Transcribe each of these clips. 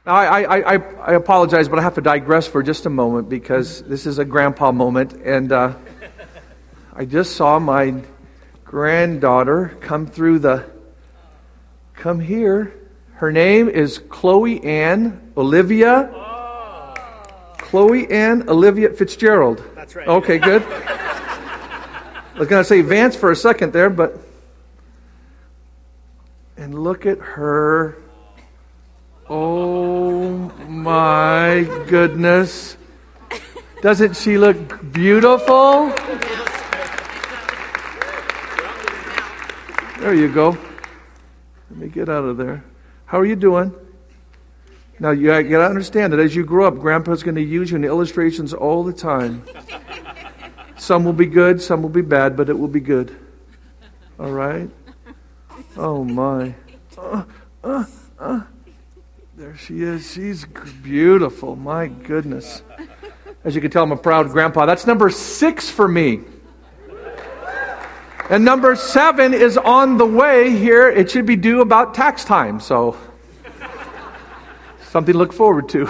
Now, I apologize, but I have to digress for just a moment because this is a grandpa moment. And I just saw my granddaughter come here. Her name is Chloe Ann Olivia. Chloe Ann Olivia Fitzgerald. That's right. Okay, good. I was going to say Vance for a second there, but... And look at her. Oh my goodness. Doesn't she look beautiful? There you go. Let me get out of there. How are you doing? Now, you got to understand that as you grow up, Grandpa's going to use you in illustrations all the time. Some will be good, some will be bad, but it will be good. All right? Oh, my. There she is. She's beautiful. My goodness. As you can tell, I'm a proud grandpa. That's number 6 for me. And number 7 is on the way here. It should be due about tax time. So, something to look forward to.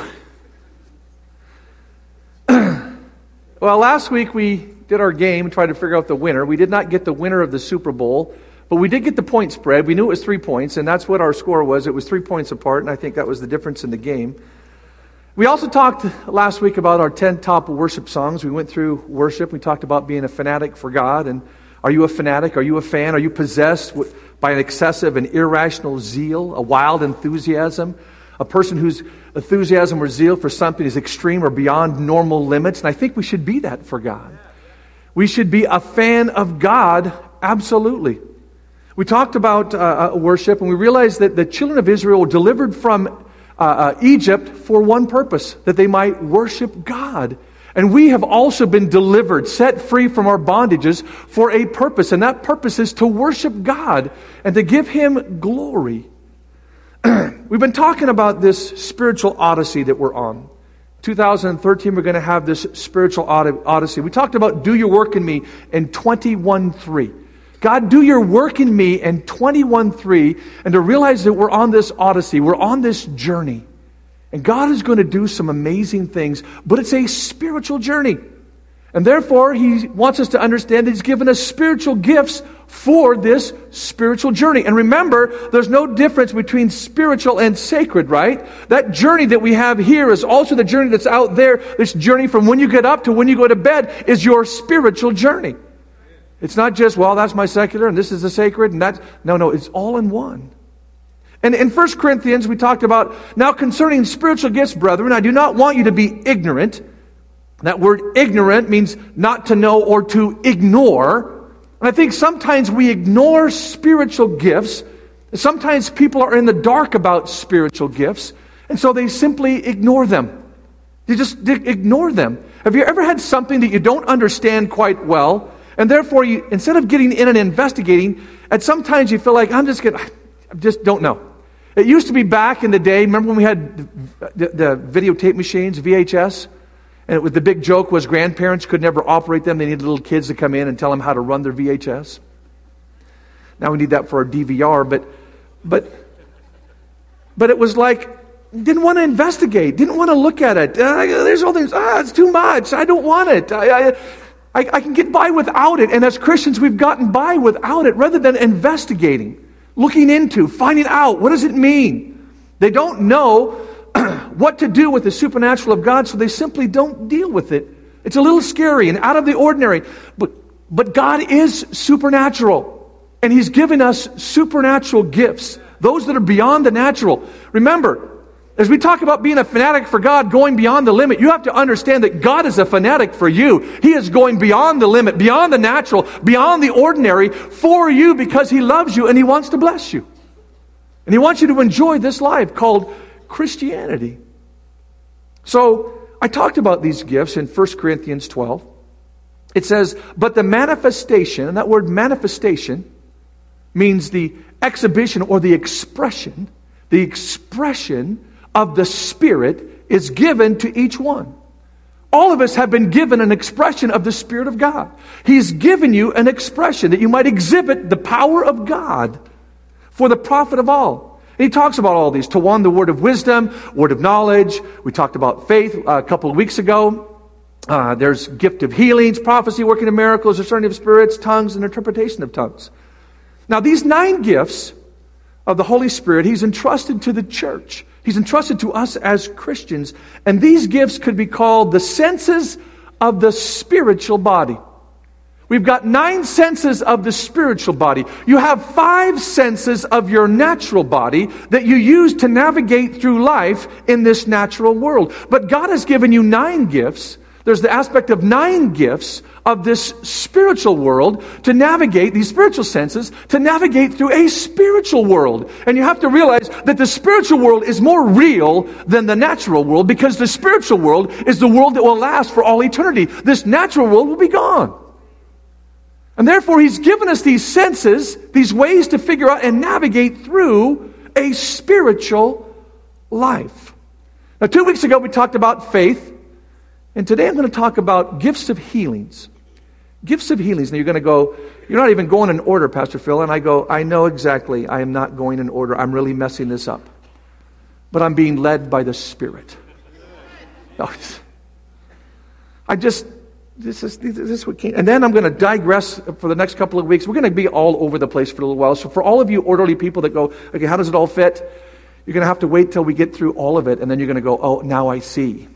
Well, last week we did our game and tried to figure out the winner. We did not get the winner of the Super Bowl, but we did get the point spread. We knew it was 3 points, and that's what our score was. It was 3 points apart, and I think that was the difference in the game. We also talked last week about our 10 top worship songs. We went through worship. We talked about being a fanatic for God. And are you a fanatic? Are you a fan? Are you possessed by an excessive and irrational zeal, a wild enthusiasm? A person whose enthusiasm or zeal for something is extreme or beyond normal limits? And I think we should be that for God. We should be a fan of God, absolutely. We talked about worship, and we realized that the children of Israel were delivered from Egypt for one purpose, that they might worship God. And we have also been delivered, set free from our bondages for a purpose, and that purpose is to worship God and to give Him glory. We've been talking about this spiritual odyssey that we're on. 2013, we're going to have this spiritual odyssey. We talked about do your work in me in 21:3. God, do your work in me in 21:3, and to realize that we're on this odyssey, we're on this journey. And God is going to do some amazing things, but it's a spiritual journey. And therefore, He wants us to understand that He's given us spiritual gifts for this spiritual journey. And remember, there's no difference between spiritual and sacred, right? That journey that we have here is also the journey that's out there. This journey from when you get up to when you go to bed is your spiritual journey. It's not just, well, that's my secular and this is the sacred and that's... No, it's all in one. And in 1 Corinthians, we talked about, now concerning spiritual gifts, brethren, I do not want you to be ignorant. That word ignorant means not to know or to ignore. And I think sometimes we ignore spiritual gifts. Sometimes people are in the dark about spiritual gifts, and so they simply ignore them. You just ignore them. Have you ever had something that you don't understand quite well, and therefore, instead of getting in and investigating, at sometimes you feel like, I just don't know. It used to be back in the day, remember when we had the videotape machines, VHS? And the big joke was grandparents could never operate them. They needed little kids to come in and tell them how to run their VHS. Now we need that for our DVR, but it was like, didn't want to investigate, didn't want to look at it. There's all things, it's too much, I don't want it. I can get by without it. And as Christians, we've gotten by without it rather than investigating, looking into, finding out, what does it mean? They don't know what to do with the supernatural of God, so they simply don't deal with it. It's a little scary and out of the ordinary. But God is supernatural. And He's given us supernatural gifts, those that are beyond the natural. Remember, as we talk about being a fanatic for God, going beyond the limit, you have to understand that God is a fanatic for you. He is going beyond the limit, beyond the natural, beyond the ordinary for you because He loves you and He wants to bless you. And He wants you to enjoy this life called Christianity. So, I talked about these gifts in 1 Corinthians 12. It says, but the manifestation, and that word manifestation means the exhibition or the expression of the Spirit is given to each one. All of us have been given an expression of the Spirit of God. He's given you an expression that you might exhibit the power of God for the profit of all. And he talks about all these. To one, the word of wisdom, word of knowledge. We talked about faith a couple of weeks ago. There's gift of healings, prophecy, working of miracles, discerning of spirits, tongues, and interpretation of tongues. Now, these 9 gifts of the Holy Spirit, He's entrusted to the church. He's entrusted to us as Christians. And these gifts could be called the senses of the spiritual body. We've got 9 senses of the spiritual body. You have 5 senses of your natural body that you use to navigate through life in this natural world. But God has given you 9 gifts. There's the aspect of 9 gifts of this spiritual world to navigate, these spiritual senses, to navigate through a spiritual world. And you have to realize that the spiritual world is more real than the natural world, because the spiritual world is the world that will last for all eternity. This natural world will be gone. And therefore, He's given us these senses, these ways to figure out and navigate through a spiritual life. Now, 2 weeks ago, we talked about faith. And today I'm going to talk about gifts of healings. Gifts of healings. Now you're going to go, you're not even going in order, Pastor Phil. And I go, I know exactly. I am not going in order. I'm really messing this up. But I'm being led by the Spirit. No, this is what came. And then I'm going to digress for the next couple of weeks. We're going to be all over the place for a little while. So for all of you orderly people that go, okay, how does it all fit? You're going to have to wait till we get through all of it. And then you're going to go, oh, now I see.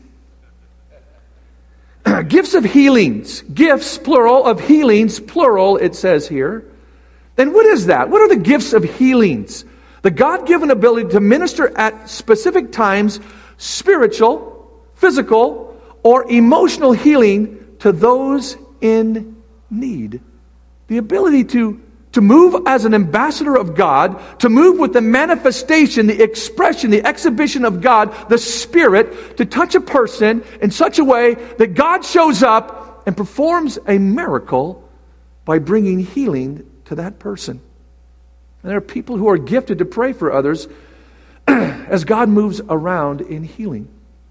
Gifts of healings. Gifts, plural, of healings, plural, it says here. Then what is that? What are the gifts of healings? The God-given ability to minister at specific times, spiritual, physical, or emotional healing to those in need. The ability to move as an ambassador of God, to move with the manifestation, the expression, the exhibition of God, the Spirit, to touch a person in such a way that God shows up and performs a miracle by bringing healing to that person. And there are people who are gifted to pray for others as God moves around in healing.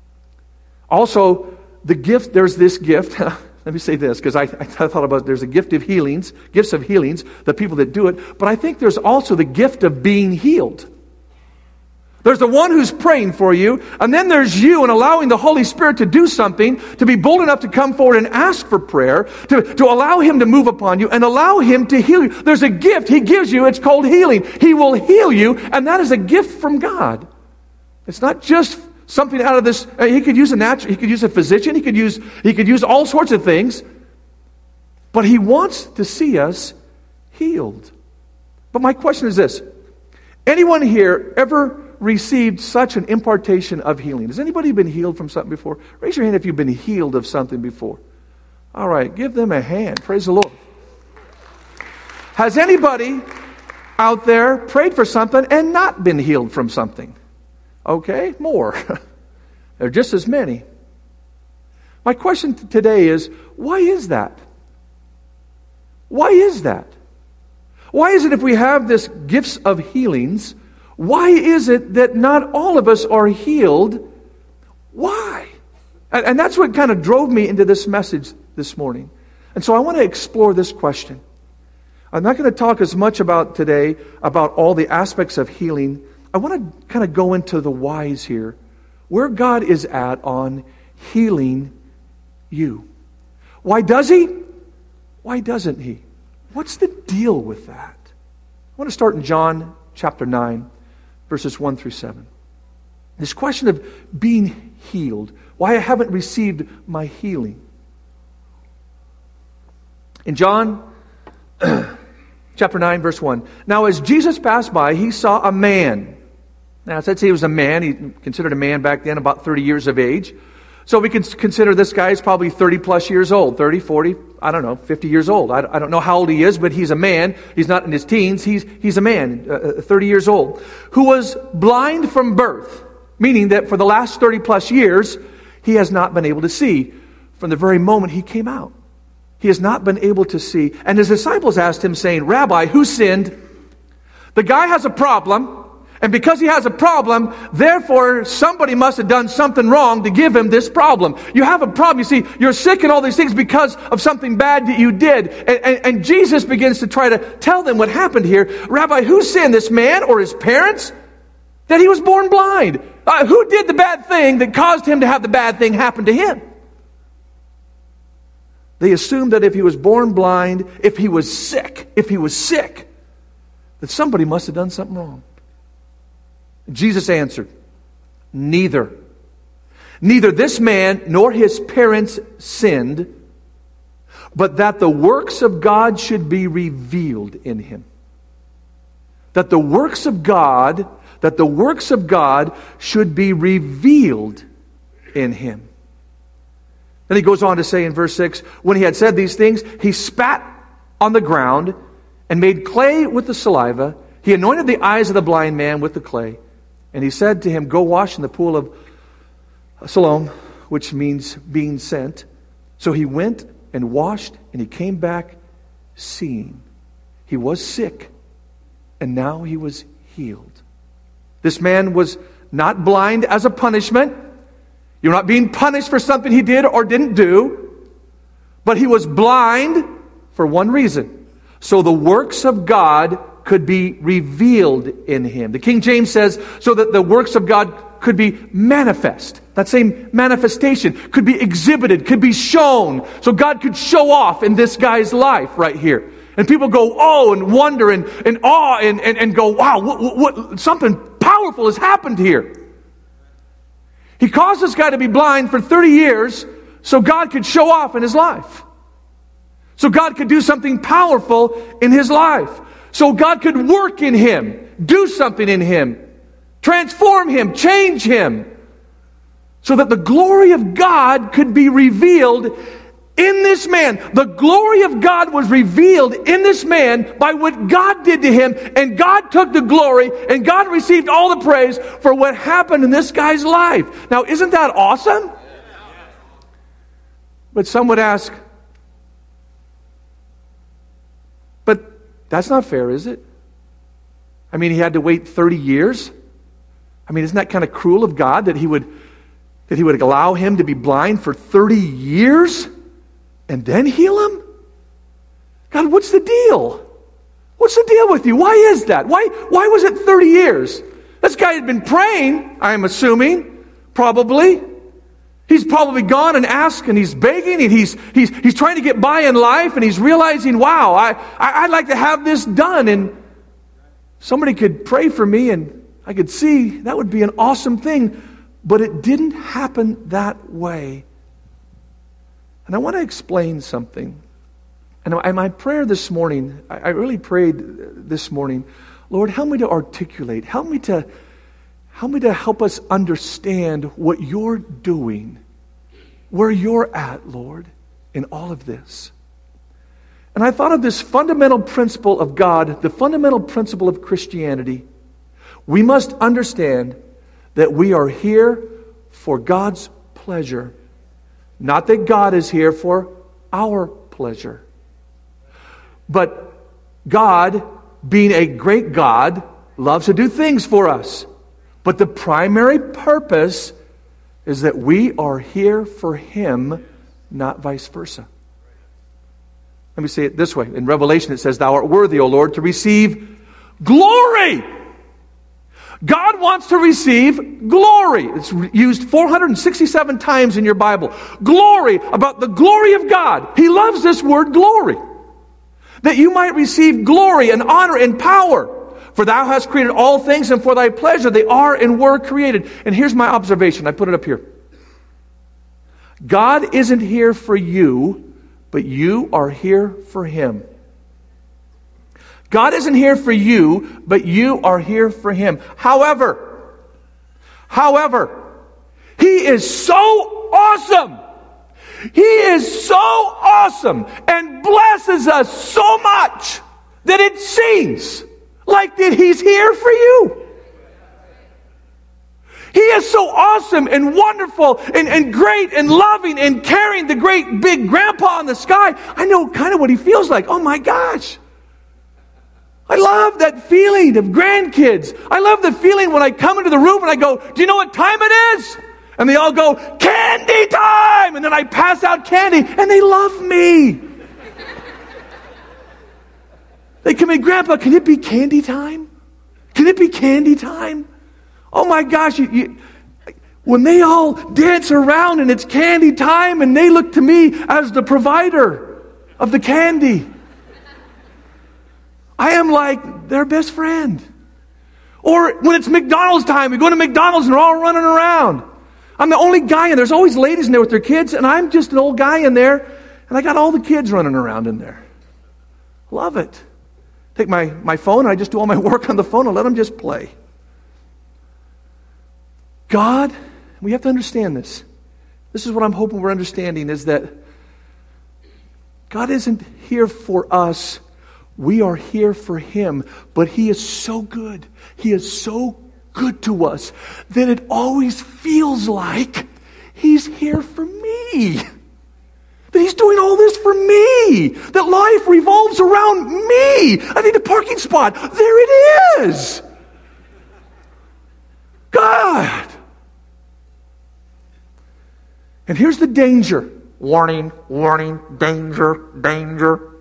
Also, there's this gift. Let me say this, because I thought about there's a gift of healings, gifts of healings, the people that do it. But I think there's also the gift of being healed. There's the one who's praying for you, and then there's you and allowing the Holy Spirit to do something, to be bold enough to come forward and ask for prayer, to allow Him to move upon you and allow Him to heal you. There's a gift He gives you, it's called healing. He will heal you, and that is a gift from God. It's not just something out of this. He could use he could use a physician, he could use all sorts of things. But He wants to see us healed. But my question is this: anyone here ever received such an impartation of healing? Has anybody been healed from something before? Raise your hand if you've been healed of something before. All right, give them a hand. Praise the Lord. Has anybody out there prayed for something and not been healed from something? Okay, more. There are just as many. My question today is, why is that? Why is that? Why is it if we have this gifts of healings, why is it that not all of us are healed? Why? And that's what kind of drove me into this message this morning. And so I want to explore this question. I'm not going to talk as much about today about all the aspects of healing. I want to kind of go into the whys here, where God is at on healing you. Why does He? Why doesn't He? What's the deal with that? I want to start in John chapter 9, verses 1 through 7. This question of being healed, why I haven't received my healing. In John chapter 9, verse 1. Now as Jesus passed by, He saw a man. Now, it said he was a man. He considered a man back then, about 30 years of age. So we can consider this guy is probably 30 plus years old, 30, 40, I don't know, 50 years old. I don't know how old he is, but he's a man. He's not in his teens. He's a man, 30 years old, who was blind from birth, meaning that for the last 30 plus years, he has not been able to see from the very moment he came out. He has not been able to see. And his disciples asked him, saying, Rabbi, who sinned? The guy has a problem. And because he has a problem, therefore somebody must have done something wrong to give him this problem. You have a problem. You see, you're sick and all these things because of something bad that you did. And Jesus begins to try to tell them what happened here. Rabbi, who sinned, this man or his parents? That he was born blind. Who did the bad thing that caused him to have the bad thing happen to him? They assumed that if he was born blind, if he was sick, that somebody must have done something wrong. Jesus answered, neither. Neither this man nor his parents sinned, but that the works of God should be revealed in him. That the works of God should be revealed in him. Then he goes on to say in verse 6, when he had said these things, he spat on the ground and made clay with the saliva. He anointed the eyes of the blind man with the clay. And he said to him, go wash in the pool of Siloam, which means being sent. So he went and washed, and he came back seeing. He was sick, and now he was healed. This man was not blind as a punishment. You're not being punished for something he did or didn't do. But he was blind for one reason. So the works of God could be revealed in him. The King James says, so that the works of God could be manifest. That same manifestation could be exhibited, could be shown. So God could show off in this guy's life right here. And people go, oh, and wonder and awe and go, wow, what something powerful has happened here. He caused this guy to be blind for 30 years so God could show off in his life. So God could do something powerful in his life. So God could work in him, do something in him, transform him, change him, so that the glory of God could be revealed in this man. The glory of God was revealed in this man by what God did to him, and God took the glory, and God received all the praise for what happened in this guy's life. Now, isn't that awesome? But some would ask, but that's not fair, is it? I mean, he had to wait 30 years. I mean, isn't that kind of cruel of God that he would allow him to be blind for 30 years and then heal him? God, what's the deal? What's the deal with you? Why is that? Why was it 30 years? This guy had been praying, I'm assuming, probably. He's probably gone and asked, and he's begging, and he's trying to get by in life, and he's realizing, wow, I'd like to have this done, and somebody could pray for me, and I could see that would be an awesome thing, but it didn't happen that way. And I want to explain something. And my prayer this morning, I really prayed this morning, Lord, help me to articulate, help me to help us understand what you're doing, where you're at, Lord, in all of this. And I thought of this fundamental principle of God, the fundamental principle of Christianity. We must understand that we are here for God's pleasure, not that God is here for our pleasure. But God, being a great God, loves to do things for us. But the primary purpose is that we are here for Him, not vice versa. Let me say it this way. In Revelation it says, Thou art worthy, O Lord, to receive glory. God wants to receive glory. It's used 467 times in your Bible. Glory, about the glory of God. He loves this word glory. That you might receive glory and honor and power. For thou hast created all things, and for thy pleasure they are and were created. And here's my observation. I put it up here. God isn't here for you, but you are here for Him. God isn't here for you, but you are here for Him. However, He is so awesome. He is so awesome and blesses us so much that it seems like that He's here for you. He is so awesome and wonderful and great and loving and caring, the great big grandpa in the sky. I know kind of what He feels like. Oh my gosh. I love that feeling of grandkids. I love the feeling when I come into the room and I go, do you know what time it is? And they all go, candy time! And then I pass out candy and they love me. They come in, Grandpa, can it be candy time? Can it be candy time? Oh my gosh, when they all dance around and it's candy time and they look to me as the provider of the candy, I am like their best friend. Or when it's McDonald's time, we go to McDonald's and they're all running around. I'm the only guy, and there's always ladies in there with their kids, and I'm just an old guy in there, and I got all the kids running around in there. Love it. Take my phone, and I just do all my work on the phone and let them just play. God, we have to understand this. This is what I'm hoping we're understanding, is that God isn't here for us. We are here for Him. But He is so good. He is so good to us that it always feels like He's here for me. That He's doing all this for me. That life revolves around me. I need a parking spot. There it is. God. And here's the danger. Warning, warning, danger, danger.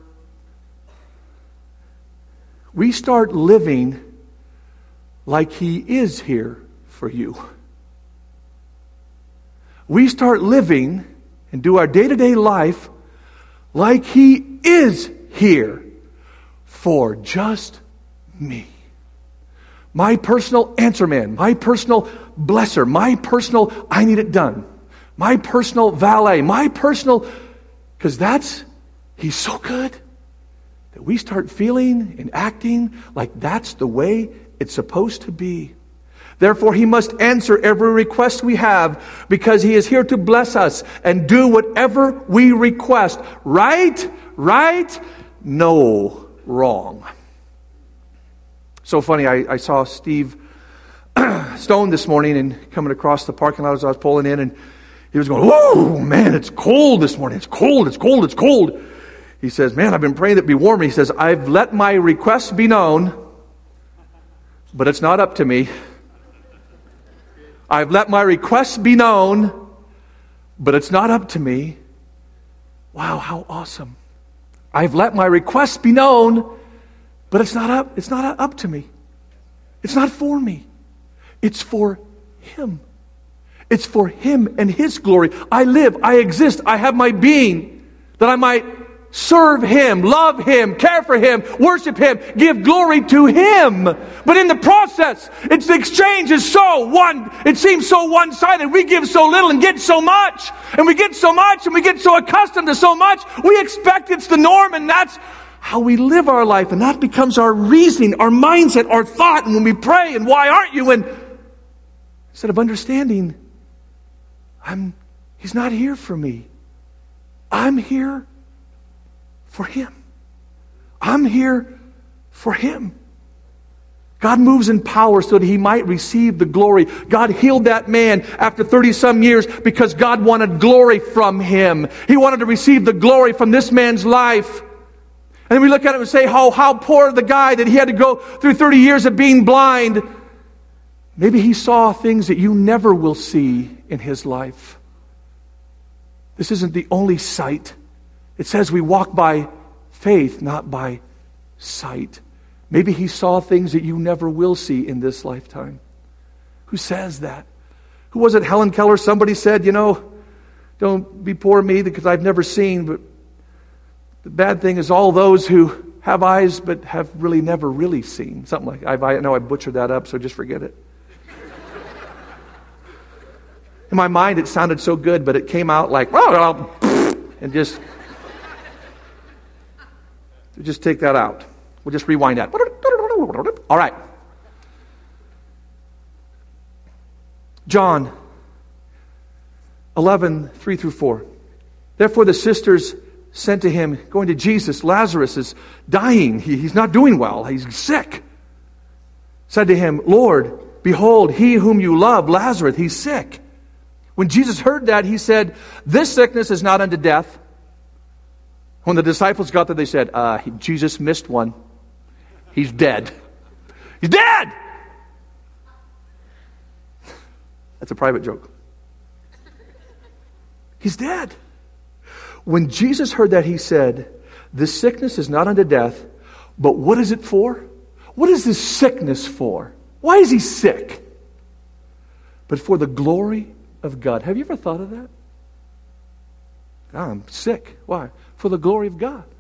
We start living like He is here for you. We start living and do our day-to-day life like He is here for just me. My personal answer man, my personal blesser, my personal I need it done, my personal valet, my personal, because He's so good that we start feeling and acting like that's the way it's supposed to be. Therefore, He must answer every request we have because He is here to bless us and do whatever we request. Right? Right? No wrong. So funny, I saw Steve Stone this morning and coming across the parking lot as I was pulling in, and he was going, "Whoa, man, it's cold this morning. It's cold, it's cold, it's cold." He says, "Man, I've been praying that it be warmer." He says, "I've let my requests be known, but it's not up to me. I've let my requests be known, but it's not up to me." Wow, how awesome. I've let my requests be known, but it's not up to me. It's not for me. It's for Him. It's for Him and His glory. I live, I exist, I have my being, that I might serve Him, love Him, care for Him, worship Him, give glory to Him. But in the process, the exchange is it seems so one-sided. We give so little and get so much. And we get so much and we get so accustomed to so much. We expect it's the norm, and that's how we live our life. And that becomes our reasoning, our mindset, our thought. And when we pray, and why aren't you? And instead of understanding, He's not here for me. I'm here for Him. I'm here for Him. God moves in power so that He might receive the glory. God healed that man after 30-some years because God wanted glory from him. He wanted to receive the glory from this man's life. And then we look at it and say, how poor the guy that he had to go through 30 years of being blind. Maybe he saw things that you never will see in his life. This isn't the only sight. It says we walk by faith, not by sight. Maybe he saw things that you never will see in this lifetime. Who says that? Who was it? Helen Keller? Somebody said, don't be poor me because I've never seen. But the bad thing is all those who have eyes but have really never really seen. Something like that. I know I butchered that up, so just forget it. In my mind, it sounded so good, but it came out like, and just take that out. We'll just rewind that. All right. John 11, 3 through 4. Therefore the sisters sent to him, going to Jesus, Lazarus is dying. He's not doing well. He's sick. Said to him, Lord, behold, he whom you love, Lazarus, he's sick. When Jesus heard that, he said, this sickness is not unto death. When the disciples got there, they said, Jesus missed one. He's dead. He's dead! That's a private joke. He's dead. When Jesus heard that, he said, this sickness is not unto death, but what is it for? What is this sickness for? Why is he sick? but for the glory of God. Have you ever thought of that? I'm sick. Why? For the glory of God.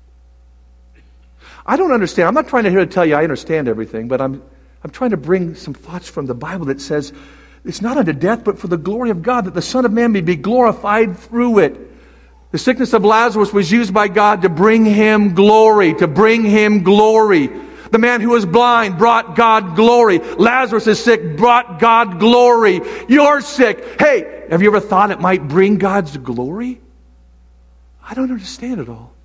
I don't understand. I'm not trying to here to tell you I understand everything, but I'm trying to bring some thoughts from the Bible that says it's not unto death, but for the glory of God, that the Son of Man may be glorified through it. The sickness of Lazarus was used by God to bring him glory, to bring him glory. The man who was blind brought God glory. Lazarus is sick, brought God glory. You're sick. Hey, have you ever thought it might bring God's glory? I don't understand it all.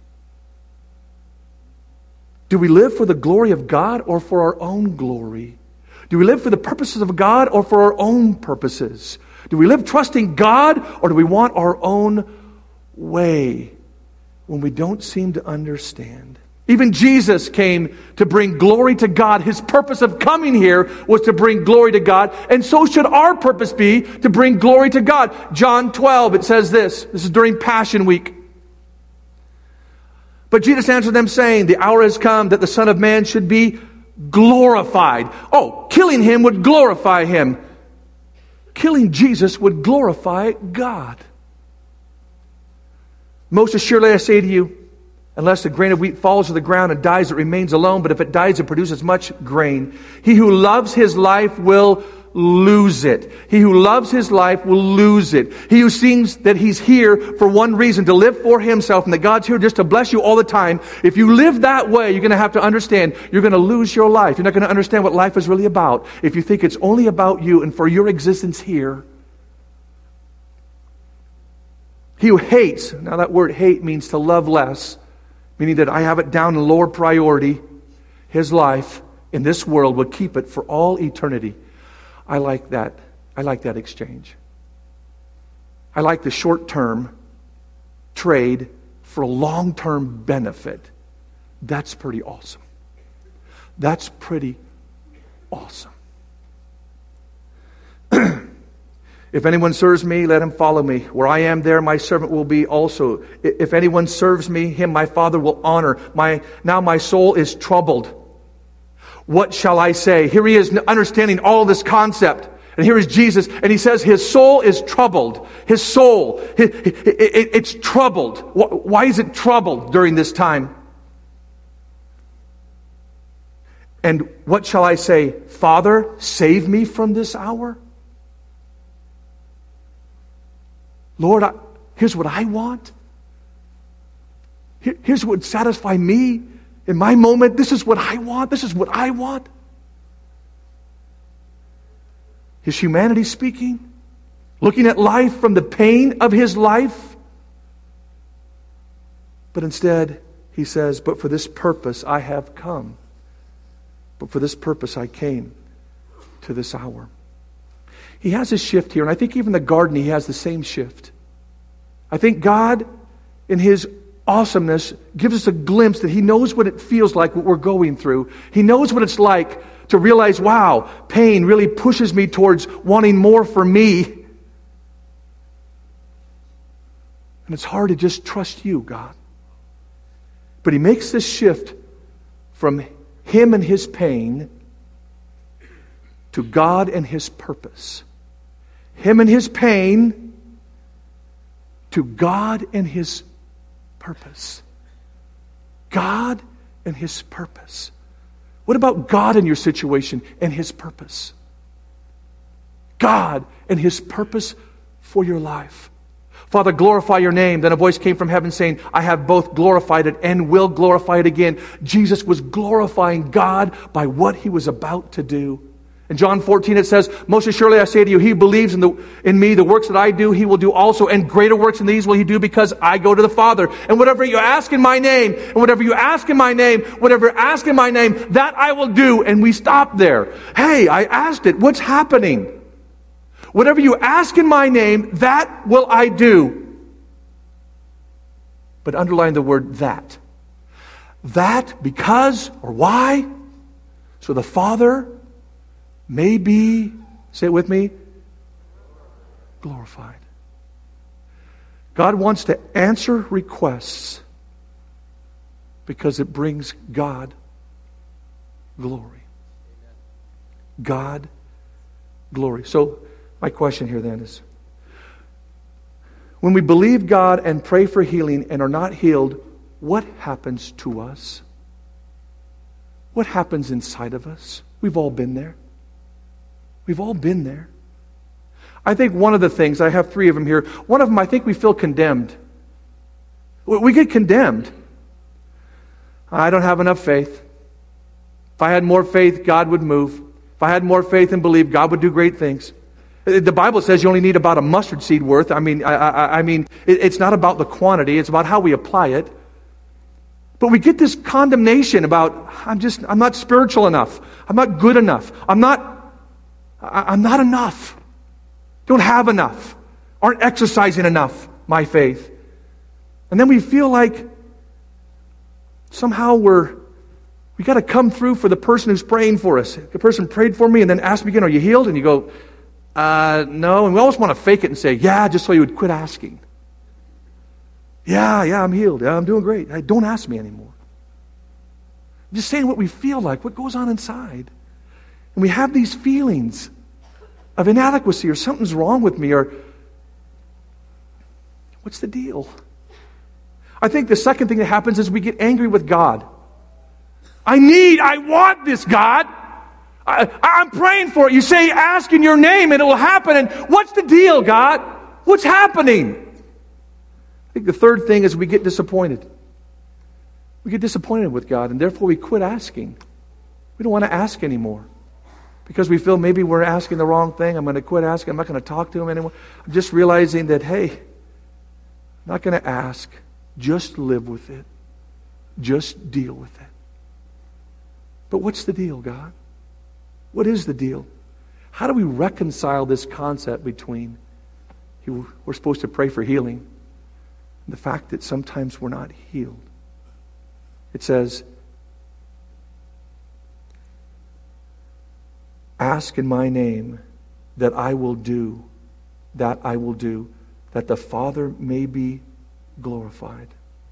Do we live for the glory of God or for our own glory? Do we live for the purposes of God or for our own purposes? Do we live trusting God or do we want our own way when we don't seem to understand? Even Jesus came to bring glory to God. His purpose of coming here was to bring glory to God. And so should our purpose be, to bring glory to God. John 12, it says this. This is during Passion Week. But Jesus answered them, saying, the hour has come that the Son of Man should be glorified. Oh, killing him would glorify him. Killing Jesus would glorify God. Most assuredly I say to you, unless the grain of wheat falls to the ground and dies, it remains alone. But if it dies, it produces much grain. He who loves his life will lose it. He who loves his life will lose it. He who seems that he's here for one reason, to live for himself, and that God's here just to bless you all the time. If you live that way, you're going to have to understand you're going to lose your life. You're not going to understand what life is really about if you think it's only about you and for your existence here. He who hates, now that word hate means to love less, meaning that I have it down in lower priority. His life in this world will keep it for all eternity. I like that. I like that exchange. I like the short-term trade for a long-term benefit. That's pretty awesome. That's pretty awesome. If anyone serves me, let him follow me. Where I am, there my servant will be also. If anyone serves me, him my Father will honor. Now my soul is troubled. What shall I say? Here he is understanding all this concept. And here is Jesus. And he says his soul is troubled. His soul, it's troubled. Why is it troubled during this time? And what shall I say? Father, save me from this hour? Lord, here's what I want. Here's what would satisfy me in my moment. This is what I want. This is what I want. Is humanity speaking? Looking at life from the pain of his life? But instead, he says, but for this purpose I have come. But for this purpose I came to this hour. He has a shift here, and I think even the garden, he has the same shift. I think God, in his awesomeness, gives us a glimpse that he knows what it feels like, what we're going through. He knows what it's like to realize, wow, pain really pushes me towards wanting more for me. And it's hard to just trust you, God. But he makes this shift from him and his pain to God and his purpose. Him and his pain to God and his purpose. God and his purpose. What about God in your situation and his purpose? God and his purpose for your life. Father, glorify your name. Then a voice came from heaven saying, I have both glorified it and will glorify it again. Jesus was glorifying God by what he was about to do. In John 14 it says, most assuredly I say to you, he who believes in me, the works that I do, he will do also, and greater works than these will he do, because I go to the Father. And whatever you ask in my name, and whatever you ask in my name, whatever you ask in my name, that I will do. And we stop there. Hey, I asked it. What's happening? Whatever you ask in my name, that will I do. But underline the word that. That, because, or why? So the Father may be, say it with me, glorified. God wants to answer requests because it brings God glory. God glory. So My question here then is, when we believe God and pray for healing and are not healed, what happens to us? What happens inside of us? We've all been there. We've all been there. I think one of the things, I have 3 of them here, one of them I think we feel condemned. We get condemned. I don't have enough faith. If I had more faith, God would move. If I had more faith and believed, God would do great things. The Bible says you only need about a mustard seed worth. I mean, it's not about the quantity. It's about how we apply it. But we get this condemnation about, I'm not spiritual enough. I'm not good enough. I'm not enough. Don't have enough. Aren't exercising enough my faith. And then we feel like somehow we got to come through for the person who's praying for us. The person prayed for me and then asked me again, are you healed? And you go, no. And we always want to fake it and say, yeah, just so you would quit asking. Yeah, I'm healed. Yeah, I'm doing great. Don't ask me anymore. I'm just saying what we feel like, what goes on inside. And we have these feelings of inadequacy or something's wrong with me or what's the deal? I think the second thing that happens is we get angry with God. I want this, God. I'm praying for it. You say ask in your name and it will happen. And what's the deal, God? What's happening? I think the third thing is we get disappointed. We get disappointed with God and therefore we quit asking. We don't want to ask anymore. Because we feel maybe we're asking the wrong thing. I'm going to quit asking. I'm not going to talk to him anymore. I'm just realizing that, hey, I'm not going to ask. Just live with it. Just deal with it. But what's the deal, God? What is the deal? How do we reconcile this concept between we're supposed to pray for healing and the fact that sometimes we're not healed? It says, ask in my name that I will do, that the Father may be glorified.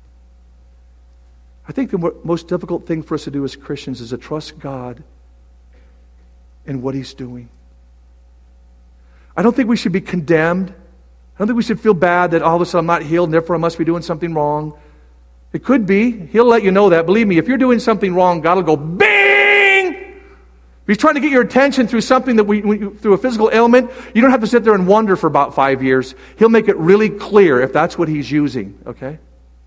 I think the most difficult thing for us to do as Christians is to trust God in what He's doing. I don't think we should be condemned. I don't think we should feel bad that all of a sudden I'm not healed and therefore I must be doing something wrong. It could be. He'll let you know that. Believe me, if you're doing something wrong, God will go, bing! If He's trying to get your attention through something through a physical ailment, you don't have to sit there and wonder for about 5 years. He'll make it really clear if that's what He's using, okay?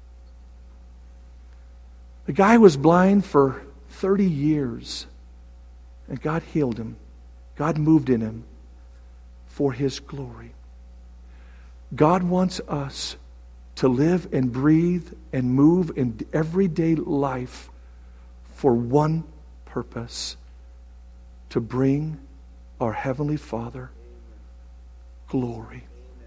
The guy was blind for 30 years, and God healed him. God moved in him for His glory. God wants us to live and breathe and move in everyday life for one purpose: to bring our Heavenly Father glory.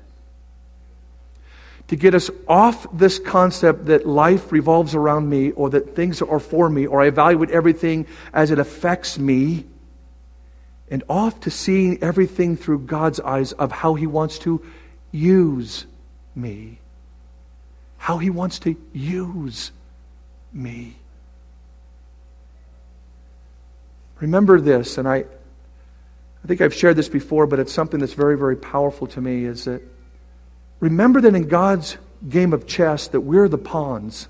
To get us off this concept that life revolves around me or that things are for me or I evaluate everything as it affects me, and off to seeing everything through God's eyes of how He wants to use me. How He wants to use me. Remember this, and I think I've shared this before, but it's something that's very, very powerful to me, is that remember that in God's game of chess that we're the pawns.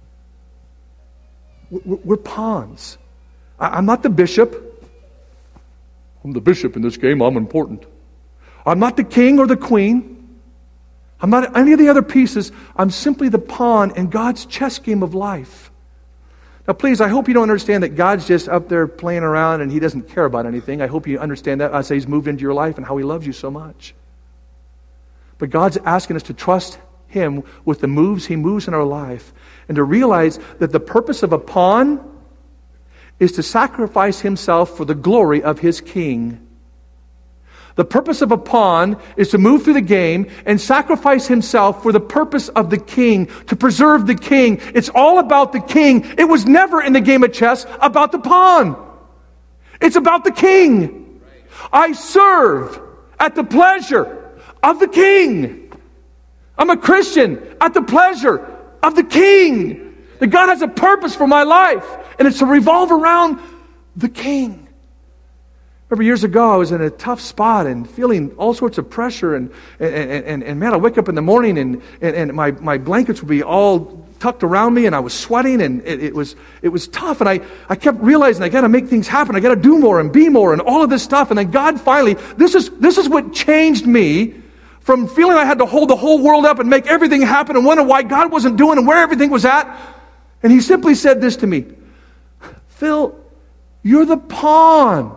We're pawns. I'm not the bishop. I'm the bishop in this game. I'm important. I'm not the king or the queen. I'm not any of the other pieces. I'm simply the pawn in God's chess game of life. Now, please, I hope you don't understand that God's just up there playing around and He doesn't care about anything. I hope you understand that as He's moved into your life and how He loves you so much. But God's asking us to trust Him with the moves He moves in our life and to realize that the purpose of a pawn is to sacrifice himself for the glory of his king. The purpose of a pawn is to move through the game and sacrifice himself for the purpose of the king, to preserve the king. It's all about the king. It was never in the game of chess about the pawn. It's about the king. I serve at the pleasure of the king. I'm a Christian at the pleasure of the king. That God has a purpose for my life, and it's to revolve around the king. Remember years ago, I was in a tough spot and feeling all sorts of pressure. And man, I wake up in the morning and my blankets would be all tucked around me and I was sweating and it was tough. And I kept realizing I got to make things happen. I got to do more and be more and all of this stuff. And then God finally, this is what changed me from feeling I had to hold the whole world up and make everything happen and wonder why God wasn't doing and where everything was at. And He simply said this to me, Phil, you're the pawn.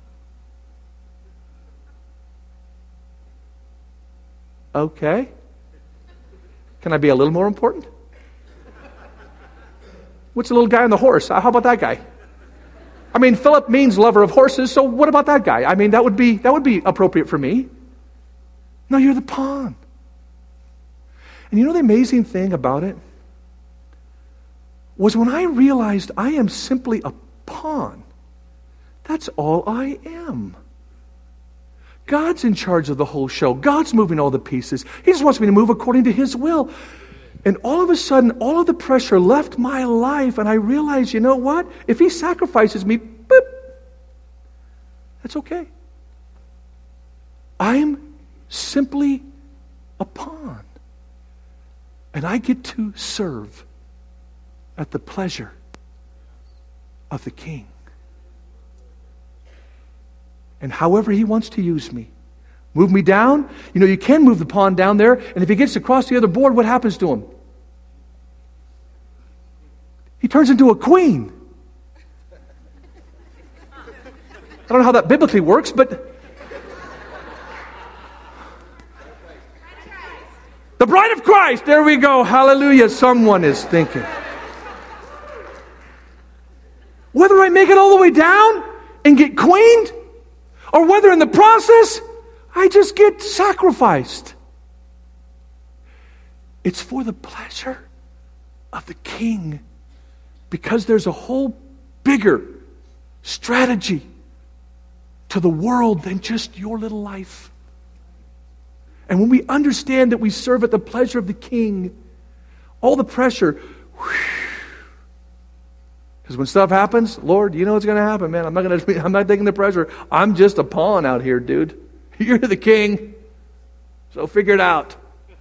Okay. Can I be a little more important? What's the little guy on the horse? How about that guy? I mean, Philip means lover of horses, so what about that guy? I mean, that would be appropriate for me. No, you're the pawn. And you know the amazing thing about it? Was when I realized I am simply a pawn. That's all I am. God's in charge of the whole show. God's moving all the pieces. He just wants me to move according to His will. And all of a sudden, all of the pressure left my life, and I realized, you know what? If He sacrifices me, boop, that's okay. I'm simply a pawn. And I get to serve at the pleasure of the King. And however He wants to use me. Move me down. You know, you can move the pawn down there, and if he gets across the other board, what happens to him? He turns into a queen. I don't know how that biblically works, but the bride of Christ. There we go. Hallelujah. Someone is thinking. Whether I make it all the way down and get queened, or whether in the process I just get sacrificed. It's for the pleasure of the King, because there's a whole bigger strategy to the world than just your little life. And when we understand that we serve at the pleasure of the King, all the pressure, because when stuff happens, Lord, you know what's going to happen, man. I'm not taking the pressure. I'm just a pawn out here, dude. You're the King, so figure it out.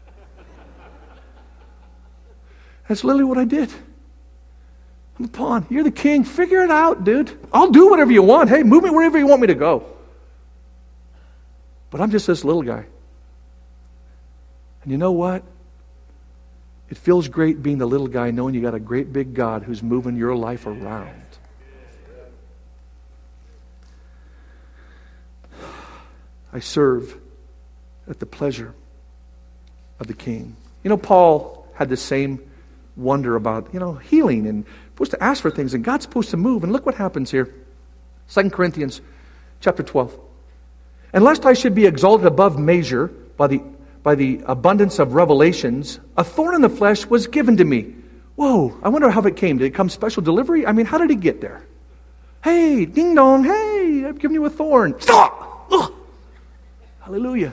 That's literally what I did. I'm a pawn. You're the King. Figure it out, dude. I'll do whatever you want. Hey, move me wherever you want me to go. But I'm just this little guy. And you know what? It feels great being the little guy, knowing you got a great big God who's moving your life around. I serve at the pleasure of the King. You know, Paul had the same wonder about, healing and supposed to ask for things, and God's supposed to move. And look what happens here. 2 Corinthians chapter 12. And lest I should be exalted above measure by the abundance of revelations, a thorn in the flesh was given to me. Whoa, I wonder how it came. Did it come special delivery? I mean, how did he get there? Hey, ding dong, hey, I've given you a thorn. Stop! Ugh. Hallelujah.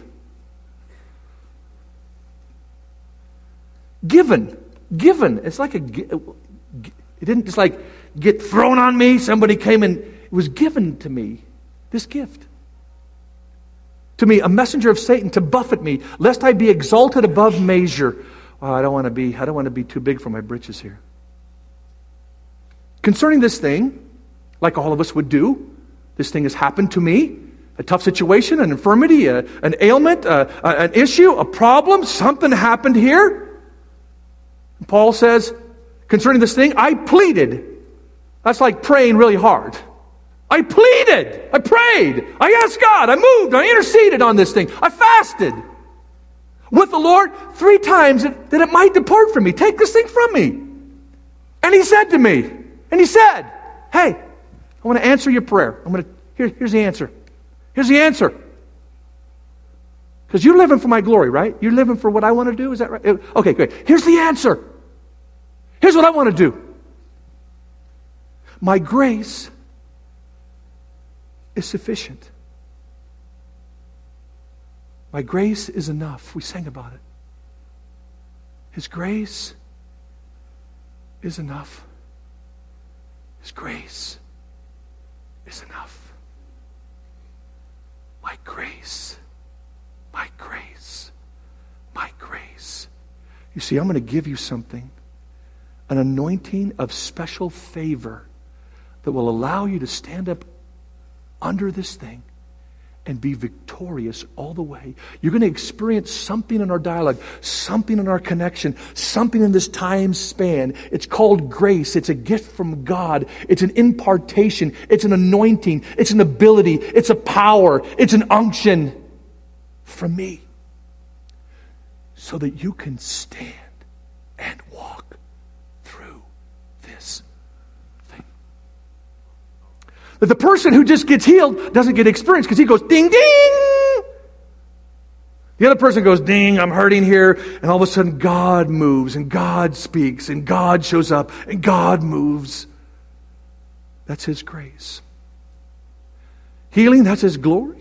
Given. It's like it didn't just like get thrown on me. Somebody came and it was given to me. This gift. To me, a messenger of Satan to buffet me, lest I be exalted above measure. Oh, I don't want to be too big for my britches here. Concerning this thing, like all of us would do, this thing has happened to me. A tough situation, an infirmity, an ailment, an issue, a problem, something happened here. Paul says, concerning this thing, I pleaded. That's like praying really hard. I pleaded. I prayed. I asked God. I moved. I interceded on this thing. I fasted with the Lord 3 times that it might depart from me. Take this thing from me. And He said to me, hey, I want to answer your prayer. Here's the answer. Here's the answer. Because you're living for my glory, right? You're living for what I want to do, is that right? Okay, great. Here's the answer. Here's what I want to do. My grace is sufficient. My grace is enough. We sang about it. His grace is enough. His grace is enough. my grace, my grace, my grace. You see, I'm going to give you something, an anointing of special favor that will allow you to stand up under this thing and be victorious all the way. You're going to experience something in our dialogue, something in our connection, something in this time span. It's called grace. It's a gift from God. It's an impartation. It's an anointing. It's an ability. It's a power. It's an unction from me so that you can stand and walk through this thing. That the person who just gets healed doesn't get experience because he goes ding, ding. The other person goes ding, I'm hurting here. And all of a sudden God moves and God speaks and God shows up and God moves. That's His grace. Healing, that's His glory.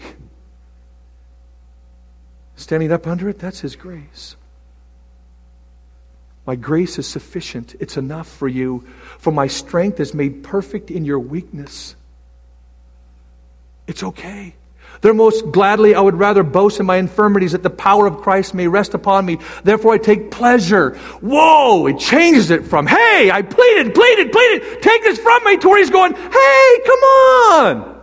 Standing up under it, that's His grace. My grace is sufficient. It's enough for you. For my strength is made perfect in your weakness. It's okay. There most gladly I would rather boast in my infirmities that the power of Christ may rest upon me. Therefore I take pleasure. Whoa! It changes it from, hey, I pleaded, take this from me, to where He's going, hey, come on!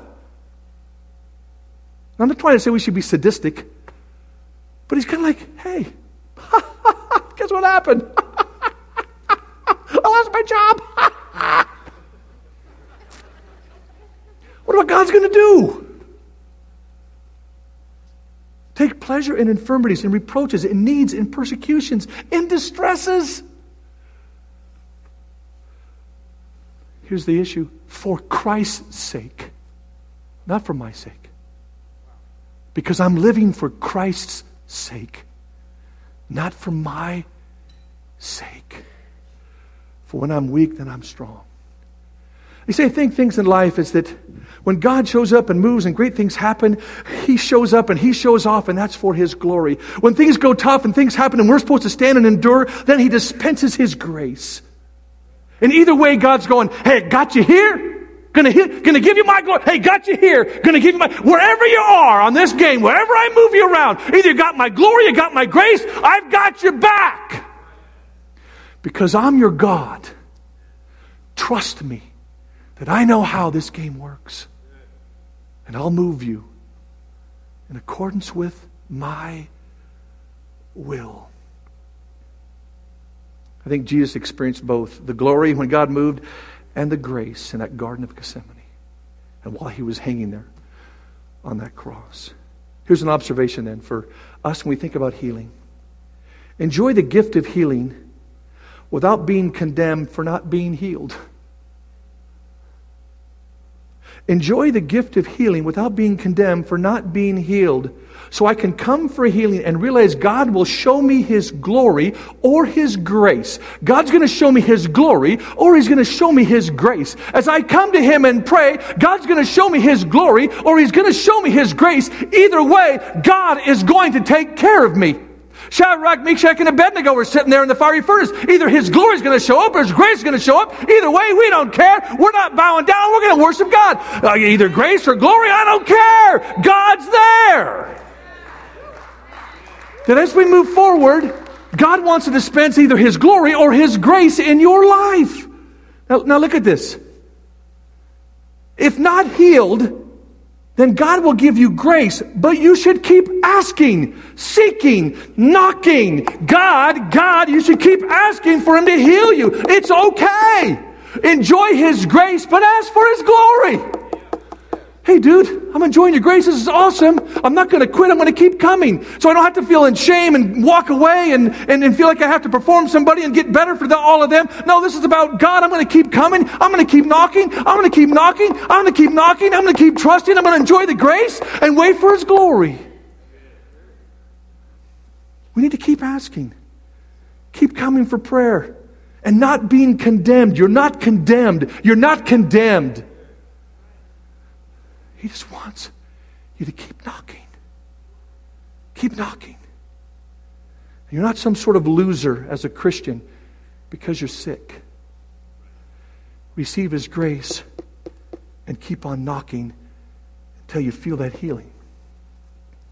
I'm not trying to say we should be sadistic, but He's kind of like, hey, guess what happened? I lost my job. What about God's going to do? Take pleasure in infirmities, in reproaches, in needs, in persecutions, in distresses. Here's the issue. For Christ's sake, not for my sake. Because I'm living for Christ's sake, not for my sake. For when I'm weak, then I'm strong. You see, I think things in life is that when God shows up and moves and great things happen, He shows up and He shows off, and that's for His glory. When things go tough and things happen and we're supposed to stand and endure, then He dispenses His grace. And either way, God's going, hey, got you here? Gonna give you my glory. Hey, got you here. Gonna give you my, wherever you are on this game, wherever I move you around, either you got my glory, you got my grace, I've got your back. Because I'm your God. Trust me that I know how this game works. And I'll move you in accordance with my will. I think Jesus experienced both the glory when God moved and the grace in that Garden of Gethsemane. And while He was hanging there on that cross. Here's an observation then for us when we think about healing. Enjoy the gift of healing without being condemned for not being healed. Enjoy the gift of healing without being condemned for not being healed. So I can come for healing and realize God will show me His glory or His grace. God's going to show me His glory or He's going to show me His grace. As I come to Him and pray, God's going to show me His glory or He's going to show me His grace. Either way, God is going to take care of me. Shadrach, Meshach, and Abednego were sitting there in the fiery furnace. Either His glory is going to show up or His grace is going to show up. Either way, we don't care. We're not bowing down. We're going to worship God. Either grace or glory, I don't care. God's there. That as we move forward, God wants to dispense either His glory or His grace in your life. Now look at this. If not healed, then God will give you grace, but you should keep asking, seeking, knocking. God, you should keep asking for Him to heal you. It's okay. Enjoy His grace, but ask for His glory. Hey, dude, I'm enjoying your grace. This is awesome. I'm not going to quit. I'm going to keep coming. So I don't have to feel in shame and walk away and feel like I have to perform somebody and get better for all of them. No, this is about God. I'm going to keep coming. I'm going to keep knocking. I'm going to keep knocking. I'm going to keep knocking. I'm going to keep trusting. I'm going to enjoy the grace and wait for His glory. We need to keep asking. Keep coming for prayer and not being condemned. You're not condemned. You're not condemned. He just wants you to keep knocking. Keep knocking. You're not some sort of loser as a Christian because you're sick. Receive His grace and keep on knocking until you feel that healing.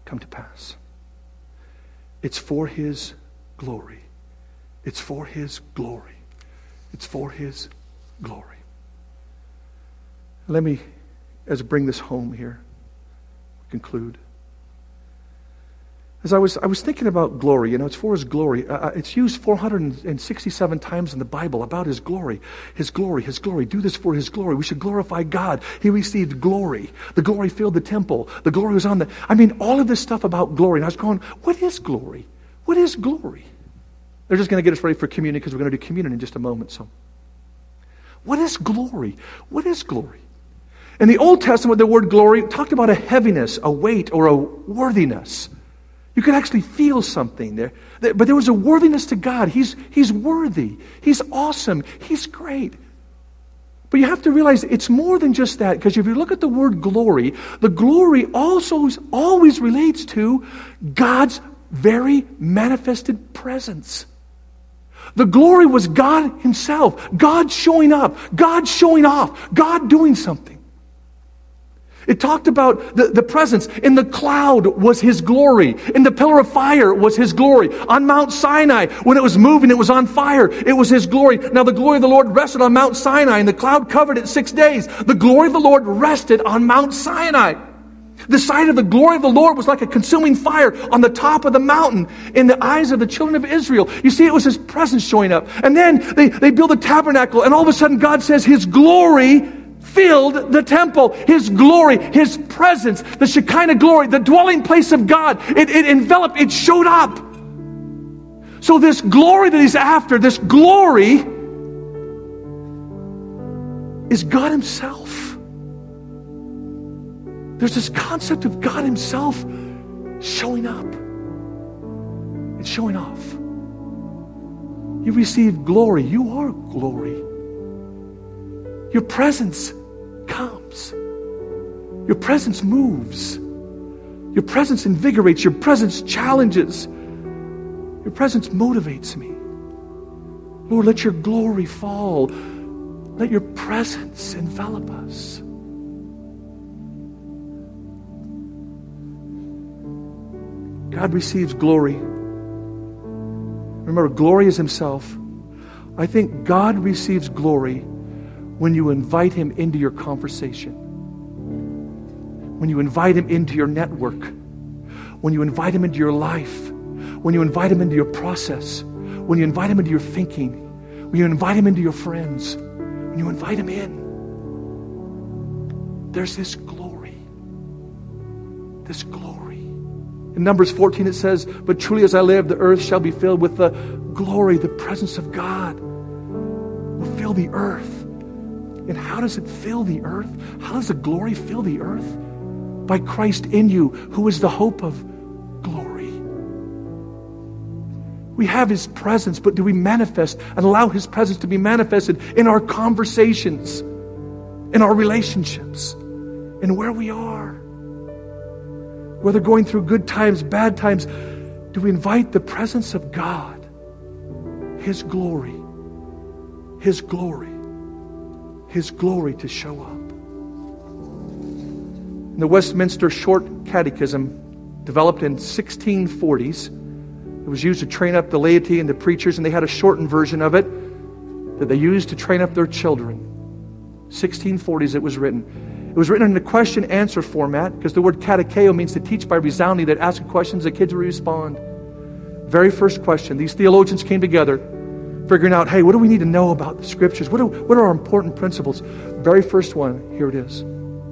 come to pass. It's for His glory. It's for His glory. It's for His glory. Let me, as I bring this home here, conclude. As I was thinking about glory, it's for His glory. It's used 467 times in the Bible about His glory. His glory, His glory. Do this for His glory. We should glorify God. He received glory. The glory filled the temple. The glory was on all of this stuff about glory. And I was going, what is glory? What is glory? They're just going to get us ready for communion because we're going to do communion in just a moment. So, what is glory? What is glory? In the Old Testament, the word glory talked about a heaviness, a weight, or a worthiness. You could actually feel something there. But there was a worthiness to God. He's worthy. He's awesome. He's great. But you have to realize it's more than just that, because if you look at the word glory, the glory also always relates to God's very manifested presence. The glory was God Himself. God showing up. God showing off. God doing something. It talked about the presence. In the cloud was His glory. In the pillar of fire was His glory. On Mount Sinai, when it was moving, it was on fire. It was His glory. Now the glory of the Lord rested on Mount Sinai, and the cloud covered it 6 days. The glory of the Lord rested on Mount Sinai. The sight of the glory of the Lord was like a consuming fire on the top of the mountain in the eyes of the children of Israel. You see, it was His presence showing up. And then they build a tabernacle, and all of a sudden God says His glory filled the temple. His glory, His presence, the Shekinah glory, the dwelling place of God, it enveloped, it showed up. So this glory that He's after, this glory is God Himself. There's this concept of God Himself showing up and showing off. You receive glory. You are glory. Your presence comes. Your presence moves. Your presence invigorates. Your presence challenges. Your presence motivates me. Lord, let Your glory fall. Let Your presence envelop us. God receives glory. Remember, glory is Himself. I think God receives glory when you invite Him into your conversation, when you invite Him into your network, when you invite Him into your life, when you invite Him into your process, when you invite Him into your thinking, when you invite Him into your friends, when you invite Him in. There's this glory. This glory. In Numbers 14 it says, "But truly as I live, the earth shall be filled with the glory," the presence of God will fill the earth. And how does it fill the earth? How does the glory fill the earth? By Christ in you, who is the hope of glory. We have His presence, but do we manifest and allow His presence to be manifested in our conversations, in our relationships, in where we are? Whether going through good times, bad times, do we invite the presence of God, His glory, His glory, His glory to show up? In the Westminster Short Catechism, developed in 1640s, it was used to train up the laity and the preachers, and they had a shortened version of it that they used to train up their children. 1640s it was written. It was written in a question-answer format, because the word catecheo means to teach by resounding, that ask questions, the kids would respond. Very first question. These theologians came together, figuring out, hey, what do we need to know about the Scriptures? What are our important principles? Very first one, here it is.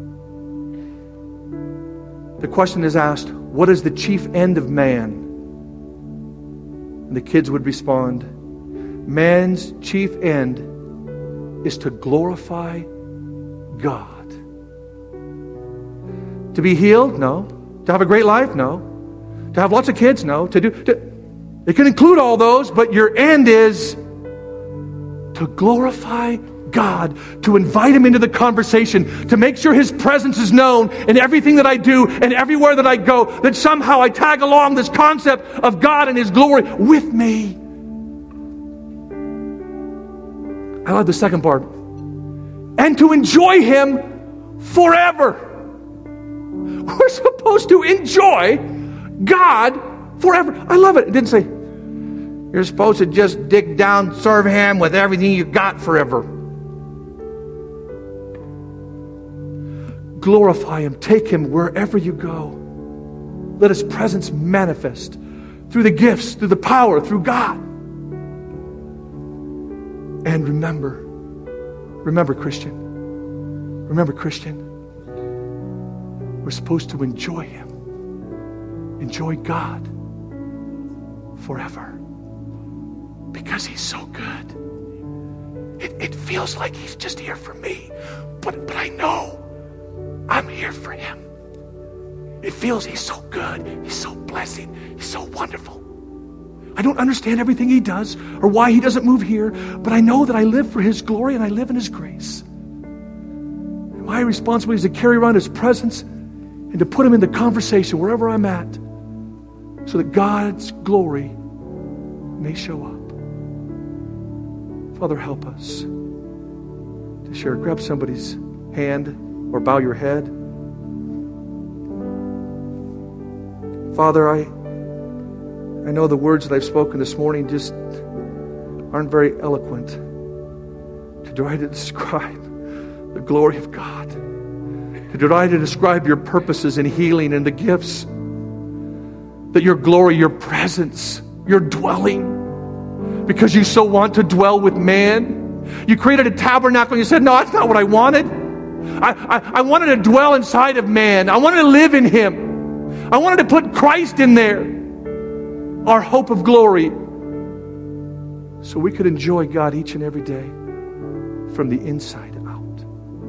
The question is asked, what is the chief end of man? And the kids would respond, man's chief end is to glorify God. To be healed? No. To have a great life? No. To have lots of kids? No. It can include all those, but your end is to glorify God, to invite Him into the conversation, to make sure His presence is known in everything that I do and everywhere that I go, that somehow I tag along this concept of God and His glory with me. I love the second part. And to enjoy Him forever. We're supposed to enjoy God forever. I love it. It didn't say, you're supposed to just dig down, serve Him with everything you got forever. Glorify Him. Take Him wherever you go. Let His presence manifest through the gifts, through the power, through God. And remember, Christian, we're supposed to enjoy Him, enjoy God forever, because He's so good. It feels like He's just here for me, but I know I'm here for Him. It feels He's so good, He's so blessing, He's so wonderful. I don't understand everything He does or why He doesn't move here, but I know that I live for His glory and I live in His grace. And my responsibility is to carry around His presence and to put Him in the conversation wherever I'm at, so that God's glory may show up. Father, help us to share. Grab somebody's hand or bow your head. Father, I know the words that I've spoken this morning just aren't very eloquent to try to describe the glory of God, to try to describe your purposes in healing and the gifts, that your glory, your presence, your dwelling, because you so want to dwell with man. You created a tabernacle and you said, no, that's not what I wanted. I wanted to dwell inside of man. I wanted to live in Him. I wanted to put Christ in there, our hope of glory, so we could enjoy God each and every day from the inside out.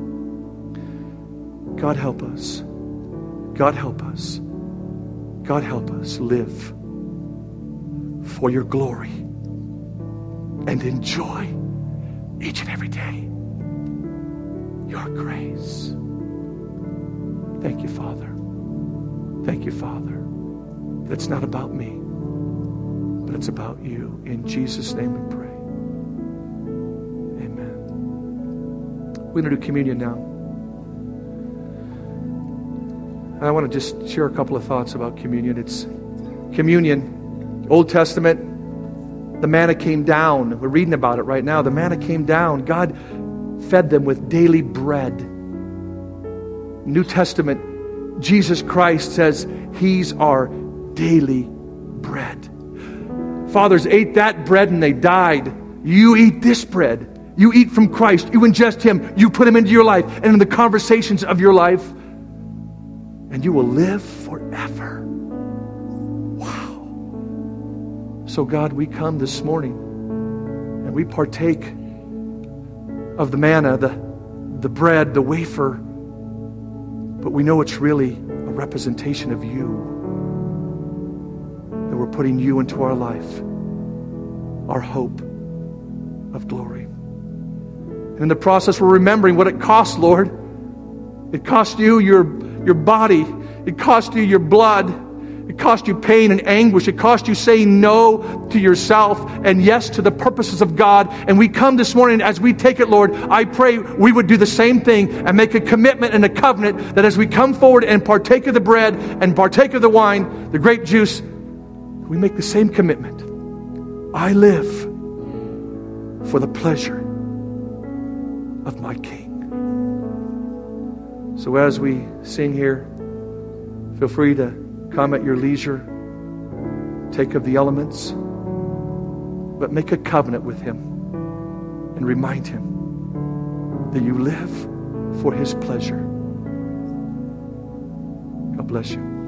God help us. God help us. God help us live for your glory and enjoy each and every day your grace. Thank you, Father. Thank you, Father. That's not about me, but it's about you. In Jesus' name we pray. Amen. We're going to do communion now. And I want to just share a couple of thoughts about communion. It's communion, Old Testament, the manna came down. We're reading about it right now. The manna came down. God fed them with daily bread. New Testament, Jesus Christ says He's our daily bread. Fathers ate that bread and they died. You eat this bread. You eat from Christ. You ingest Him. You put Him into your life and in the conversations of your life, and you will live forever. Wow. So God, we come this morning and we partake of the manna, the bread, the wafer, but we know it's really a representation of you, that we're putting you into our life, our hope of glory. And in the process, we're remembering what it cost, Lord. It cost you your body. It cost you your blood. It cost you pain and anguish. It cost you saying no to yourself and yes to the purposes of God. And we come this morning, as we take it, Lord, I pray we would do the same thing and make a commitment and a covenant that as we come forward and partake of the bread and partake of the wine, the grape juice, we make the same commitment. I live for the pleasure of my King. So as we sing here, feel free to come at your leisure, take of the elements, but make a covenant with Him and remind Him that you live for His pleasure. God bless you.